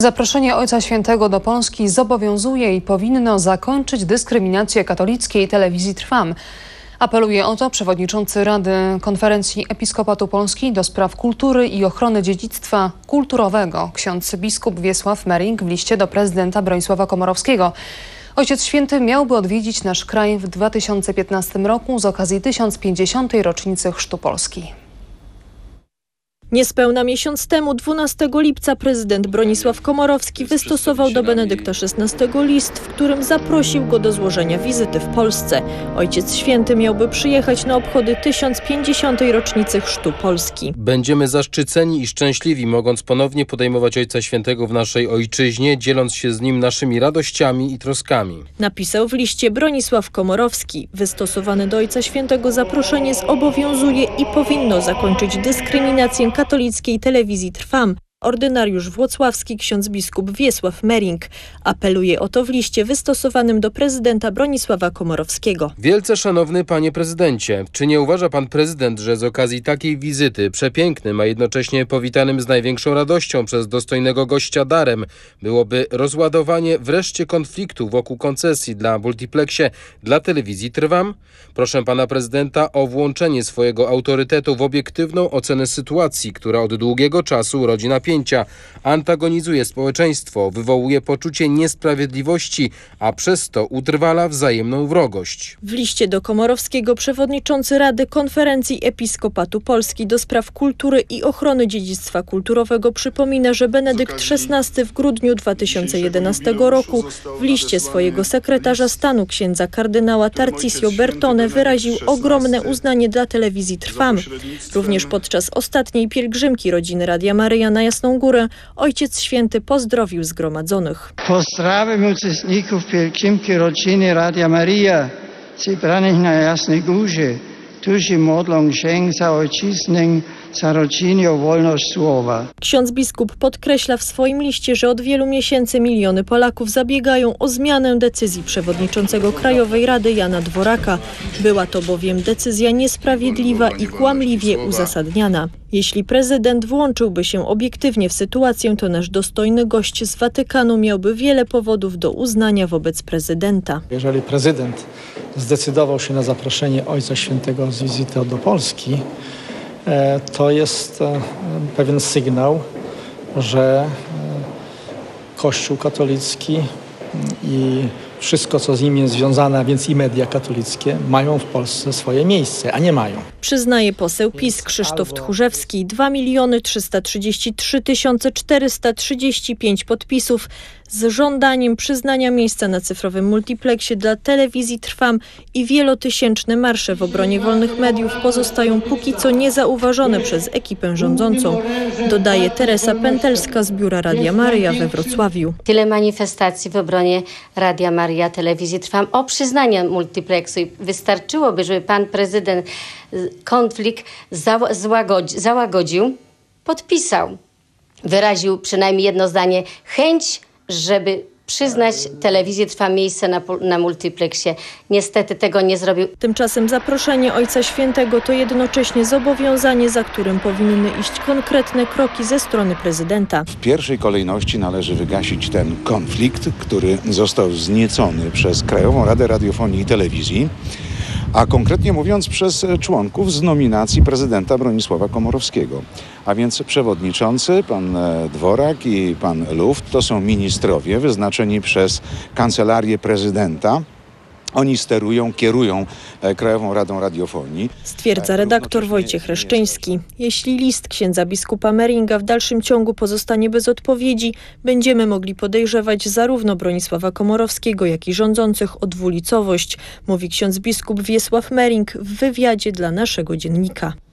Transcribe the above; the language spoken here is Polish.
Zaproszenie Ojca Świętego do Polski zobowiązuje i powinno zakończyć dyskryminację katolickiej telewizji Trwam. Apeluje o to przewodniczący Rady Konferencji Episkopatu Polski do spraw kultury i ochrony dziedzictwa kulturowego ksiądz biskup Wiesław Merink w liście do prezydenta Bronisława Komorowskiego. Ojciec Święty miałby odwiedzić nasz kraj w 2015 roku z okazji 1050. rocznicy chrztu Polski. Niespełna miesiąc temu, 12 lipca, prezydent Bronisław Komorowski wystosował do Benedykta XVI list, w którym zaprosił go do złożenia wizyty w Polsce. Ojciec Święty miałby przyjechać na obchody 1050. rocznicy chrztu Polski. Będziemy zaszczyceni i szczęśliwi, mogąc ponownie podejmować Ojca Świętego w naszej ojczyźnie, dzieląc się z nim naszymi radościami i troskami. Napisał w liście Bronisław Komorowski. Wystosowane do Ojca Świętego zaproszenie zobowiązuje i powinno zakończyć dyskryminację katolickiej telewizji Trwam. Ordynariusz włocławski ksiądz biskup Wiesław Merink apeluje o to w liście wystosowanym do prezydenta Bronisława Komorowskiego. Wielce szanowny panie prezydencie, czy nie uważa pan prezydent, że z okazji takiej wizyty przepięknym, a jednocześnie powitanym z największą radością przez dostojnego gościa darem, byłoby rozładowanie wreszcie konfliktu wokół koncesji dla multiplexie dla telewizji Trwam? Proszę pana prezydenta o włączenie swojego autorytetu w obiektywną ocenę sytuacji, która od długiego czasu rodzi napięcia, antagonizuje społeczeństwo, wywołuje poczucie niesprawiedliwości, a przez to utrwala wzajemną wrogość. W liście do Komorowskiego przewodniczący Rady Konferencji Episkopatu Polski do spraw kultury i ochrony dziedzictwa kulturowego przypomina, że Benedykt XVI w grudniu 2011 roku w liście swojego sekretarza stanu księdza kardynała Tarcisio Bertone wyraził ogromne uznanie dla telewizji Trwam. Również podczas ostatniej pielgrzymki rodziny Radia Maryja na Jasną Górę Ojciec Święty pozdrowił zgromadzonych. Pozdrawiam uczestników pielgrzymki rodziny Radia Maryja zebranych na Jasnej Górze, którzy modlą się za ojczyznę, za rodzinę o wolność słowa. Ksiądz biskup podkreśla w swoim liście, że od wielu miesięcy miliony Polaków zabiegają o zmianę decyzji przewodniczącego Krajowej Rady Jana Dworaka. Była to bowiem decyzja niesprawiedliwa i kłamliwie uzasadniana. Jeśli prezydent włączyłby się obiektywnie w sytuację, to nasz dostojny gość z Watykanu miałby wiele powodów do uznania wobec prezydenta. Jeżeli prezydent zdecydował się na zaproszenie Ojca Świętego z wizyty do Polski, to jest pewien sygnał, że Kościół katolicki i wszystko, co z nim jest związane, a więc i media katolickie, mają w Polsce swoje miejsce, a nie mają. Przyznaje poseł PiS Krzysztof Tchórzewski. 2 333 435 podpisów z żądaniem przyznania miejsca na cyfrowym multiplexie dla telewizji Trwam i wielotysięczne marsze w obronie wolnych mediów pozostają póki co niezauważone przez ekipę rządzącą, dodaje Teresa Pętelska z biura Radia Maryja we Wrocławiu. Tyle manifestacji w obronie Radia Maryja, telewizji Trwam o przyznanie multiplexu i wystarczyłoby, żeby pan prezydent konflikt załagodził, podpisał, wyraził przynajmniej jedno zdanie, chęć, żeby przyznać telewizji Trwam miejsce na multiplexie. Niestety tego nie zrobił. Tymczasem zaproszenie Ojca Świętego to jednocześnie zobowiązanie, za którym powinny iść konkretne kroki ze strony prezydenta. W pierwszej kolejności należy wygasić ten konflikt, który został wzniecony przez Krajową Radę Radiofonii i Telewizji, a konkretnie mówiąc przez członków z nominacji prezydenta Bronisława Komorowskiego. A więc przewodniczący, pan Dworak i pan Luft, to są ministrowie wyznaczeni przez Kancelarię Prezydenta. Oni sterują, kierują Krajową Radą Radiofonii. Stwierdza redaktor Wojciech Reszczyński. Jeśli list księdza biskupa Meringa w dalszym ciągu pozostanie bez odpowiedzi, będziemy mogli podejrzewać zarówno Bronisława Komorowskiego, jak i rządzących o dwulicowość, mówi ksiądz biskup Wiesław Merink w wywiadzie dla naszego dziennika.